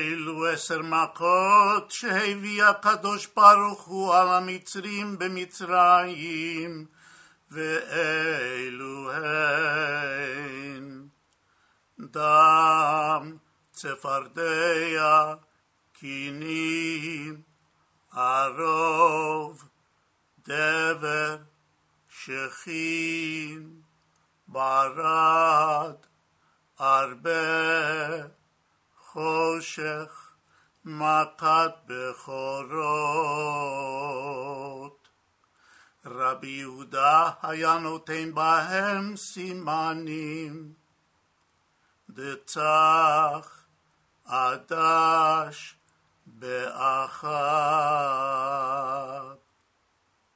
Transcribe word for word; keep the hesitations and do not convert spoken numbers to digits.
אלו עשר מכות שהביא הקדוש ברוך הוא על המצרים במצרים, ואלו הן: דם, צפרדע, כינים, ערוב, דבר, שכין, ברד, הרבה, חושך, מכת בכורות. רבי יהודה היה נותן בהם סימנים, דצח, עדש, באחת.